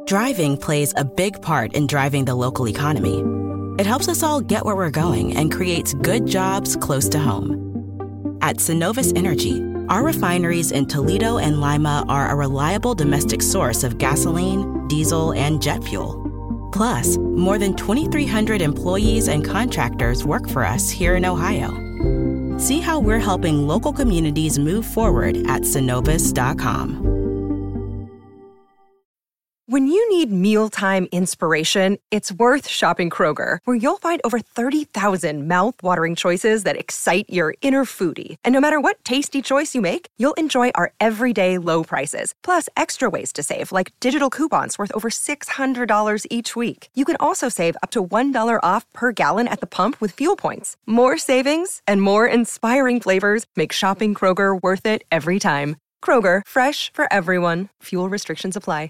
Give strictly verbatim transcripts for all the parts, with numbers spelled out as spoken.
Driving plays a big part in driving the local economy. It helps us all get where we're going and creates good jobs close to home. At Synovus Energy, our refineries in Toledo and Lima are a reliable domestic source of gasoline, diesel, and jet fuel. Plus, more than twenty-three hundred employees and contractors work for us here in Ohio. See how we're helping local communities move forward at Synovus dot com. When you need mealtime inspiration, it's worth shopping Kroger, where you'll find over thirty thousand mouth-watering choices that excite your inner foodie. And no matter what tasty choice you make, you'll enjoy our everyday low prices, plus extra ways to save, like digital coupons worth over six hundred dollars each week. You can also save up to one dollar off per gallon at the pump with fuel points. More savings and more inspiring flavors make shopping Kroger worth it every time. Kroger, fresh for everyone. Fuel restrictions apply.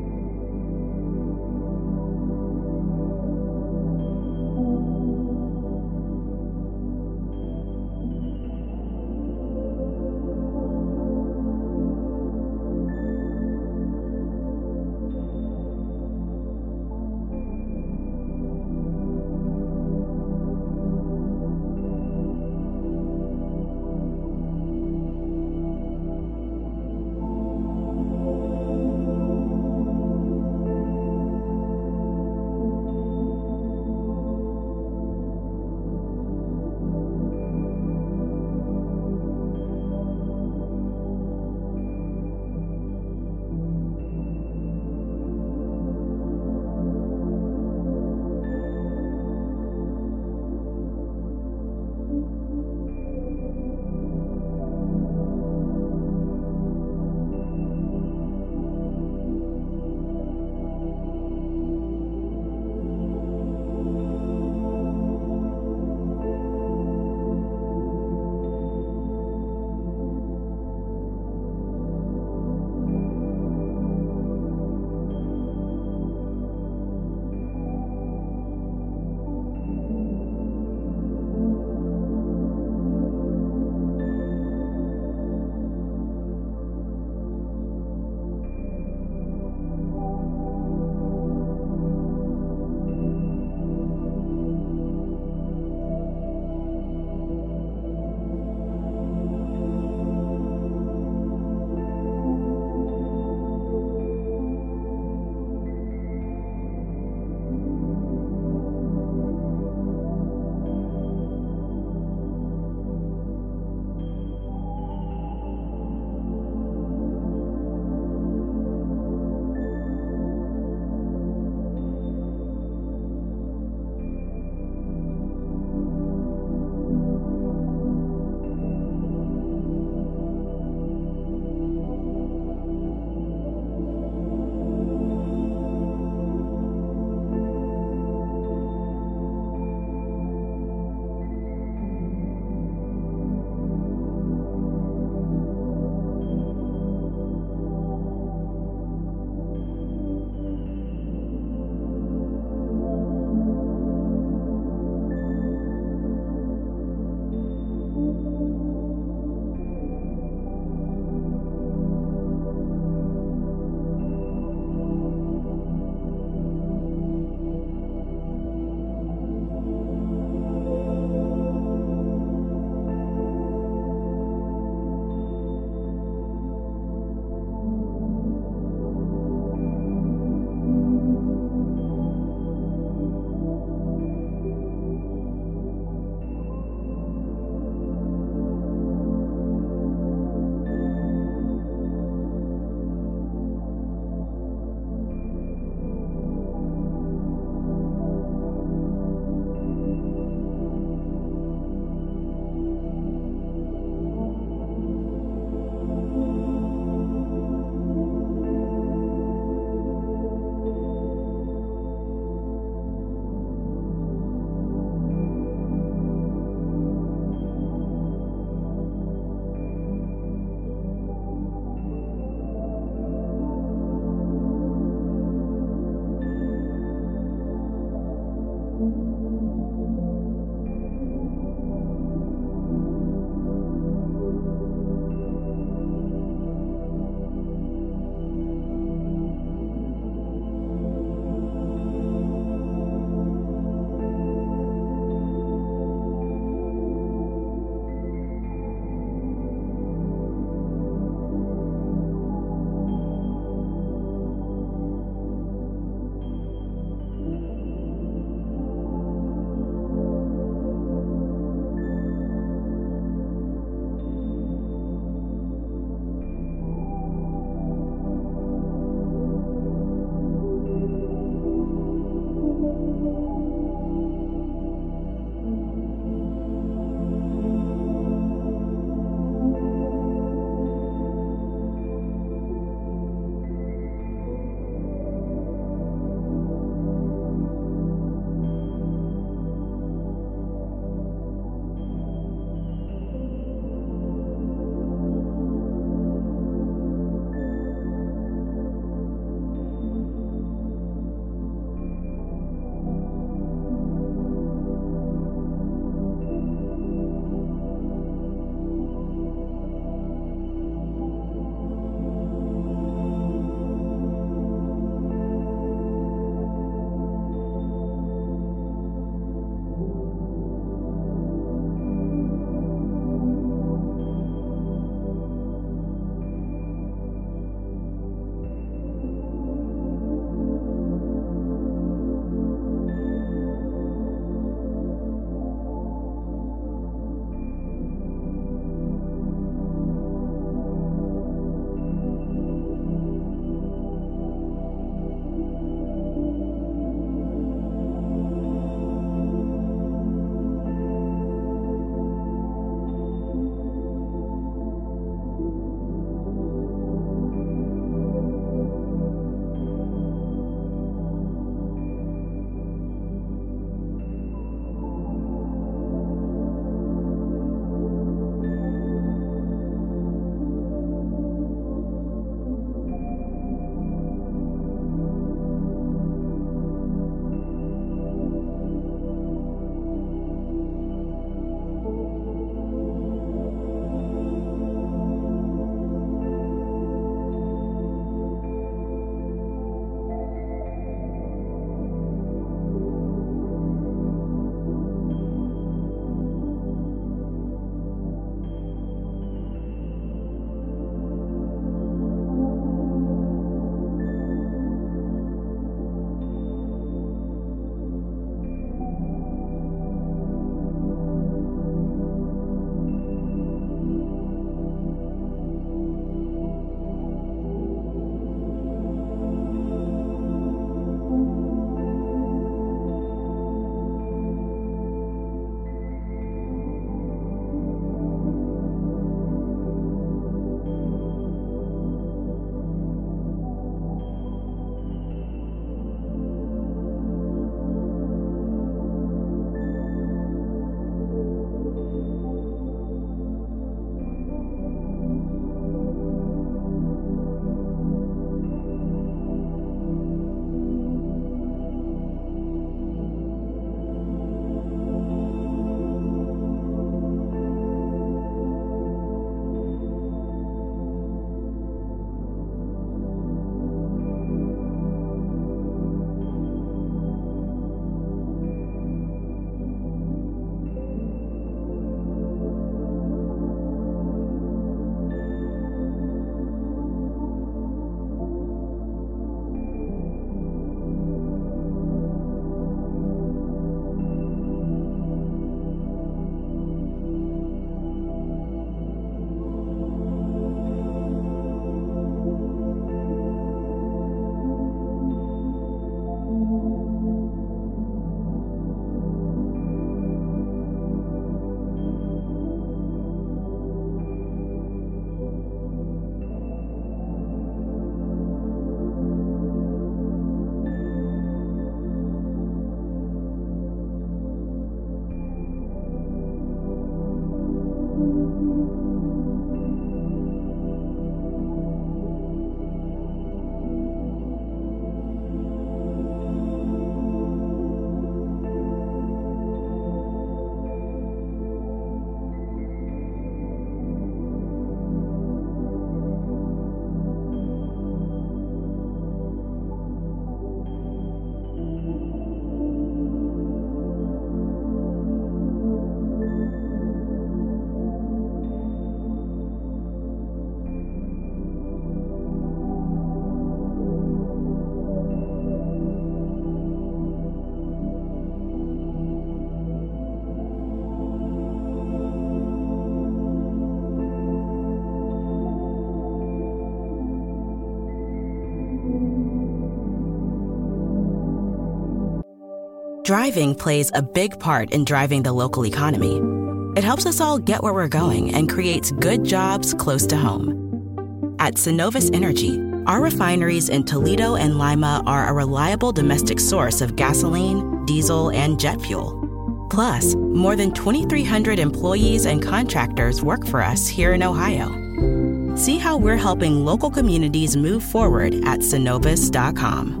Driving plays a big part in driving the local economy. It helps us all get where we're going and creates good jobs close to home. At Synovus Energy, our refineries in Toledo and Lima are a reliable domestic source of gasoline, diesel, and jet fuel. Plus, more than twenty-three hundred employees and contractors work for us here in Ohio. See how we're helping local communities move forward at Synovus dot com.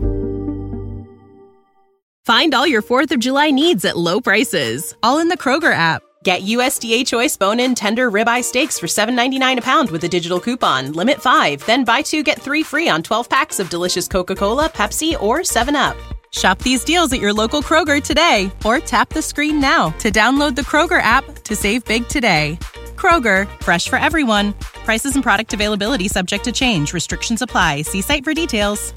Find all your fourth of July needs at low prices, all in the Kroger app. Get U S D A Choice bone-in tender ribeye steaks for seven ninety-nine a pound with a digital coupon. Limit five, then buy two, get three free on twelve packs of delicious Coca-Cola, Pepsi, or seven up. Shop these deals at your local Kroger today, or tap the screen now to download the Kroger app to save big today. Kroger, fresh for everyone. Prices and product availability subject to change. Restrictions apply. See site for details.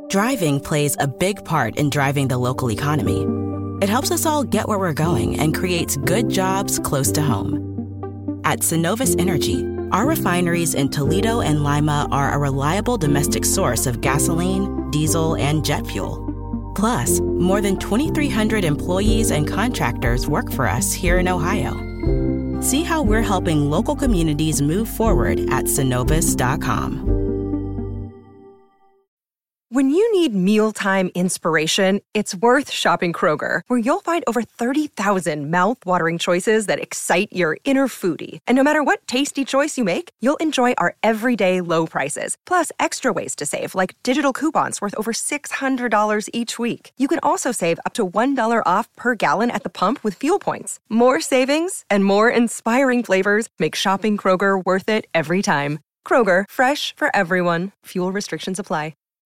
Driving plays a big part in driving the local economy. It helps us all get where we're going and creates good jobs close to home. At Synovus Energy, our refineries in Toledo and Lima are a reliable domestic source of gasoline, diesel, and jet fuel. Plus, more than twenty-three hundred employees and contractors work for us here in Ohio. See how we're helping local communities move forward at Synovus dot com. When you need mealtime inspiration, it's worth shopping Kroger, where you'll find over thirty thousand mouth-watering choices that excite your inner foodie. And no matter what tasty choice you make, you'll enjoy our everyday low prices, plus extra ways to save, like digital coupons worth over six hundred dollars each week. You can also save up to one dollar off per gallon at the pump with fuel points. More savings and more inspiring flavors make shopping Kroger worth it every time. Kroger, fresh for everyone. Fuel restrictions apply.